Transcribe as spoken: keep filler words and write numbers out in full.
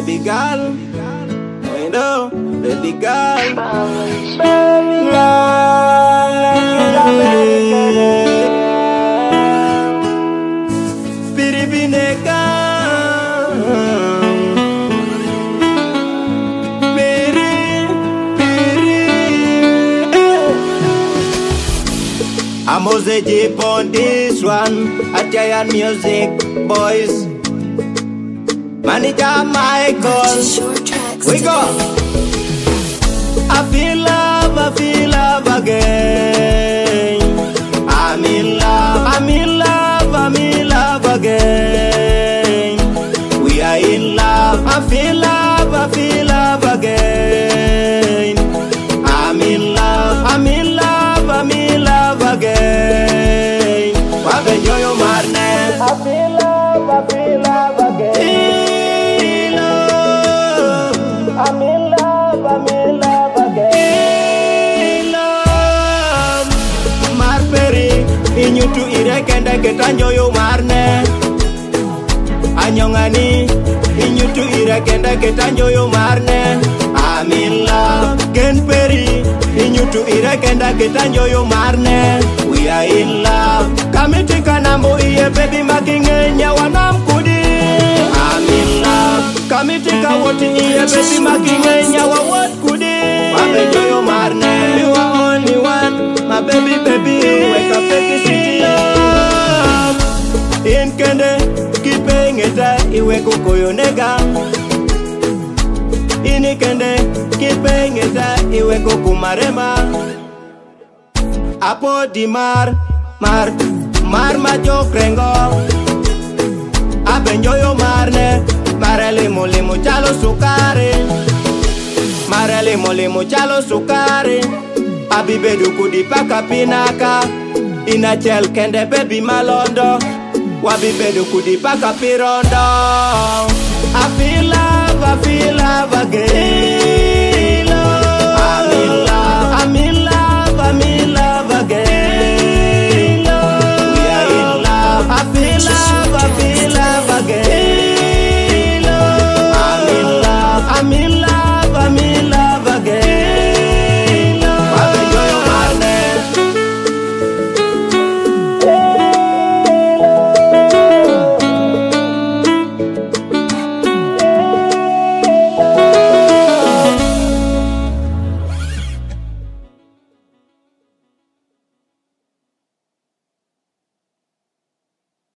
baby girl. I know, baby girl. Piribineka, piri, piri. I'm Jose Jeep on this one. At Giant Music Boys. Manager Michael. We go. I feel love, I feel love again. I'm in love, I'm in love, I'm in love again. We are in love, I feel love, I feel love again. I'm in love, I'm in love, I'm in love again. Wabe joyo marne. I feel love, I feel love again. I'm in love, I'm in love again. Love, Marperi, inyutu irekende ketanjo yo marne. Anyongani, inyutu irekende ketanjo yo marne. I'm in love, Kenperi, inyutu irekende ketanjo yo marne. We are in love, kamitika nambo iye baby makingenya wanamkudi. I'm in love, kamitika woti iye baby makingenya wa what kudi. Wabe joyo marne, you are only one, my baby baby, wake up take city love. In kende, kipengeta iwe kukoyo nega. Ini kende, kipengeta iwe kukumarema. Apo di mar, mar, mar majok rengo. Abenjoyo marne, marele molimo chalo sukare. Marele molimo chalo sukare. Abibedu kudi paka pinaka. Inachel kende baby malondo. Wabibedu kudi paka pirondo. I feel love, I feel love again.